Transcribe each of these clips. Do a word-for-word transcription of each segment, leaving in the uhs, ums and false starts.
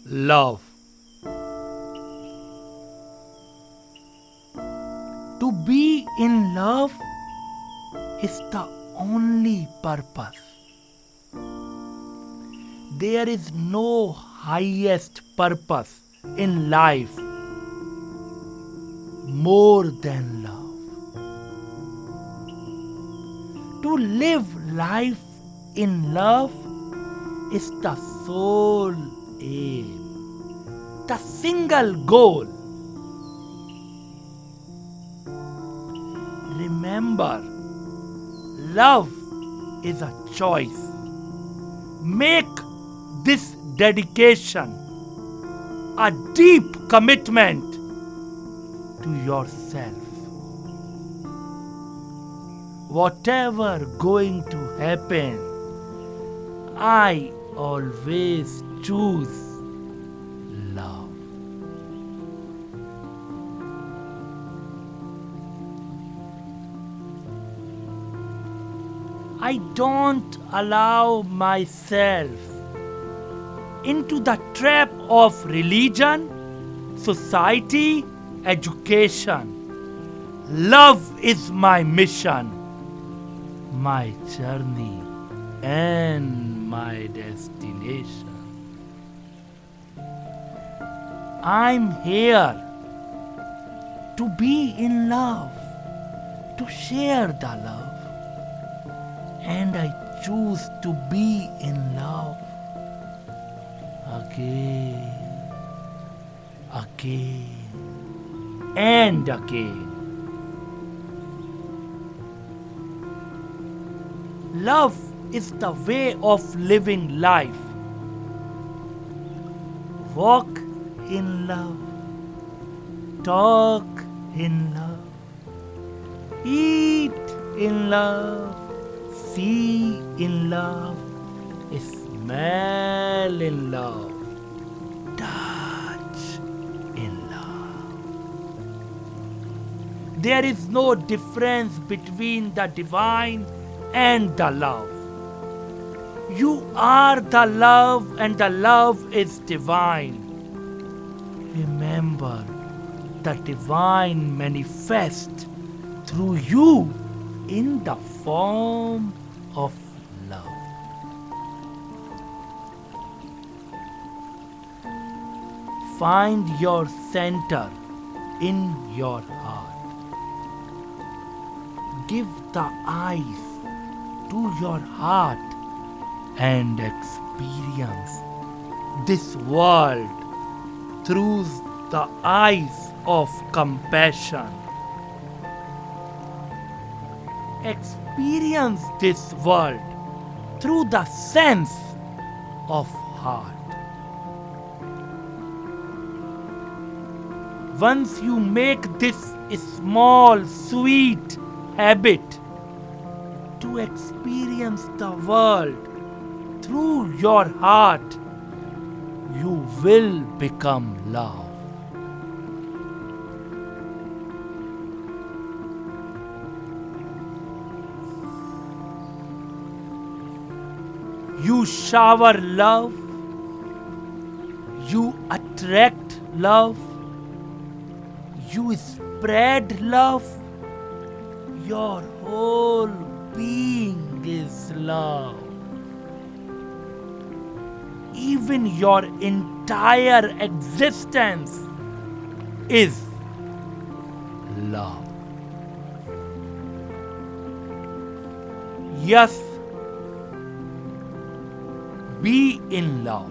love. To be in love is the only purpose. There is no highest purpose in life more than love. To live life in love is the sole aim, the single goal. Remember, love is a choice. Make this dedication a deep commitment to yourself. Whatever going to happen, I always choose love. I don't allow myself into the trap of religion, society, education. Love is my mission, my journey, and my destination. I'm here to be in love, to share the love. And I choose to be in love again, again, and again. Love is the way of living life. Walk in love, talk in love, eat in love, see in love, smell in love, touch in love. There is no difference between the divine and the love. You are the love and the love is divine. Remember, the divine manifests through you in the form of love. Find your center in your heart. Give the eyes to your heart and experience this world through the eyes of compassion. Experience this world through the sense of heart. Once you make this small, sweet habit to experience the world through your heart, you will become love. You shower love, you attract love, you spread love, your whole being is love. Even your entire existence is love. Yes, be in love.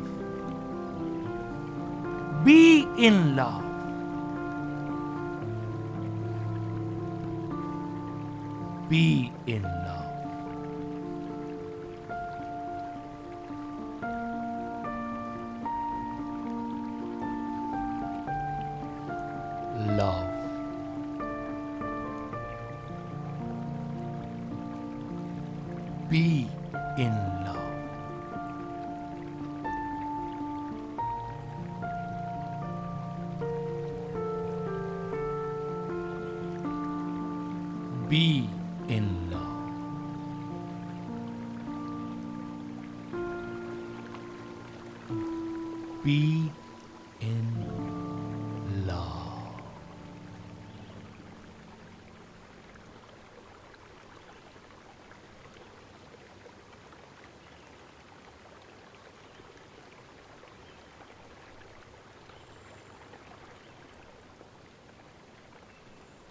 Be in love. Be in love. Love. Be in love. Be in love. Be